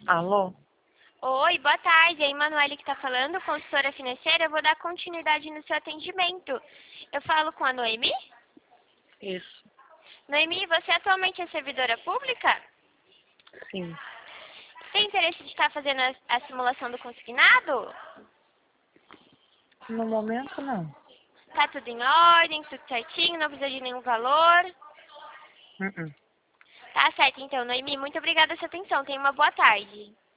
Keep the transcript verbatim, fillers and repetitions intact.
Alô? Oi, boa tarde. É a Emanuele que está falando, consultora financeira. Eu vou dar continuidade no seu atendimento. Eu falo com a Noemi? Isso, Noemi, você atualmente é servidora pública? sim. Tem interesse de estar fazendo a, a simulação do consignado? No momento, não. Tá tudo em ordem, tudo certinho, não precisa de nenhum valor? Uh-uh. Tá certo, então, Noemi. Muito obrigada pela sua atenção. Tenha uma boa tarde.